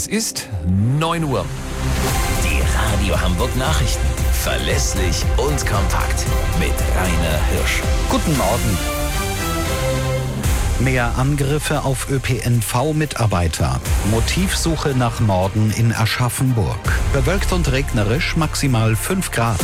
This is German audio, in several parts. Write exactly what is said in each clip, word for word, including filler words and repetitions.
ist neun Uhr. Die Radio Hamburg Nachrichten. Verlässlich und kompakt. Mit Rainer Hirsch. Guten Morgen. Mehr Angriffe auf Ö P N V-Mitarbeiter. Motivsuche nach Morden in Aschaffenburg. Bewölkt und regnerisch, maximal fünf Grad.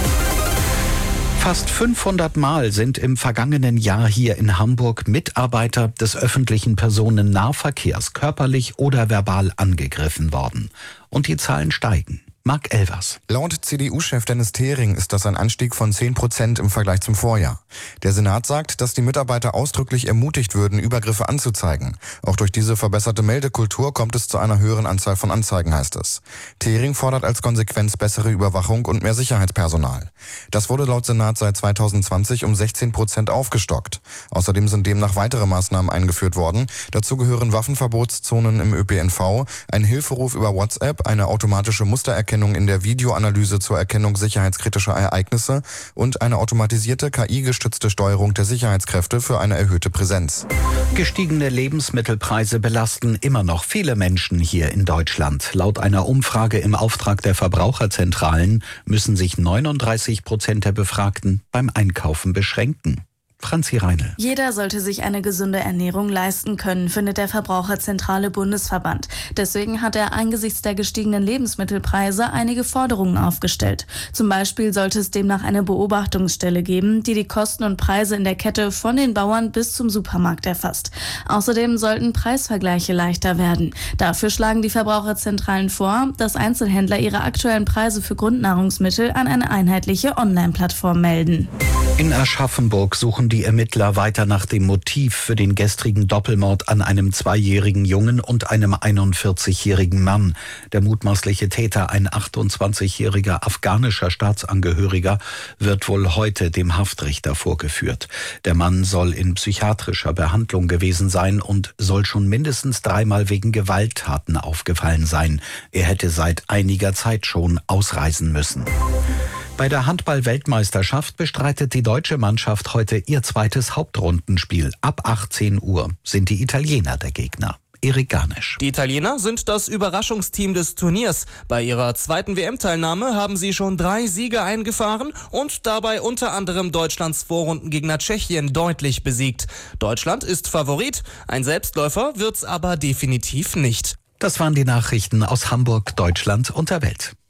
Fast fünfhundert Mal sind im vergangenen Jahr hier in Hamburg Mitarbeiter des öffentlichen Personennahverkehrs körperlich oder verbal angegriffen worden. Und die Zahlen steigen. Marc Elvers. Laut C D U-Chef Dennis Thering ist das ein Anstieg von zehn Prozent im Vergleich zum Vorjahr. Der Senat sagt, dass die Mitarbeiter ausdrücklich ermutigt würden, Übergriffe anzuzeigen. Auch durch diese verbesserte Meldekultur kommt es zu einer höheren Anzahl von Anzeigen, heißt es. Thering fordert als Konsequenz bessere Überwachung und mehr Sicherheitspersonal. Das wurde laut Senat seit zweitausendzwanzig um sechzehn Prozent aufgestockt. Außerdem sind demnach weitere Maßnahmen eingeführt worden. Dazu gehören Waffenverbotszonen im Ö P N V, ein Hilferuf über WhatsApp, eine automatische Mustererkennung in der Videoanalyse zur Erkennung sicherheitskritischer Ereignisse und eine automatisierte K I-gestützte Steuerung der Sicherheitskräfte für eine erhöhte Präsenz. Gestiegene Lebensmittelpreise belasten immer noch viele Menschen hier in Deutschland. Laut einer Umfrage im Auftrag der Verbraucherzentralen müssen sich neununddreißig Prozent der Befragten beim Einkaufen beschränken. Franzi Reinl. Jeder sollte sich eine gesunde Ernährung leisten können, findet der Verbraucherzentrale Bundesverband. Deswegen hat er angesichts der gestiegenen Lebensmittelpreise einige Forderungen aufgestellt. Zum Beispiel sollte es demnach eine Beobachtungsstelle geben, die die Kosten und Preise in der Kette von den Bauern bis zum Supermarkt erfasst. Außerdem sollten Preisvergleiche leichter werden. Dafür schlagen die Verbraucherzentralen vor, dass Einzelhändler ihre aktuellen Preise für Grundnahrungsmittel an eine einheitliche Online-Plattform melden. In Aschaffenburg suchen die Ermittler weiter nach dem Motiv für den gestrigen Doppelmord an einem zweijährigen Jungen und einem einundvierzigjährigen Mann. Der mutmaßliche Täter, ein achtundzwanzigjähriger afghanischer Staatsangehöriger, wird wohl heute dem Haftrichter vorgeführt. Der Mann soll in psychiatrischer Behandlung gewesen sein und soll schon mindestens dreimal wegen Gewalttaten aufgefallen sein. Er hätte seit einiger Zeit schon ausreisen müssen. Bei der Handball-Weltmeisterschaft bestreitet die deutsche Mannschaft heute ihr zweites Hauptrundenspiel. Ab achtzehn Uhr sind die Italiener der Gegner. Erik Garnisch. Die Italiener sind das Überraschungsteam des Turniers. Bei ihrer zweiten W M-Teilnahme haben sie schon drei Siege eingefahren und dabei unter anderem Deutschlands Vorrundengegner Tschechien deutlich besiegt. Deutschland ist Favorit, ein Selbstläufer wird's aber definitiv nicht. Das waren die Nachrichten aus Hamburg, Deutschland und der Welt.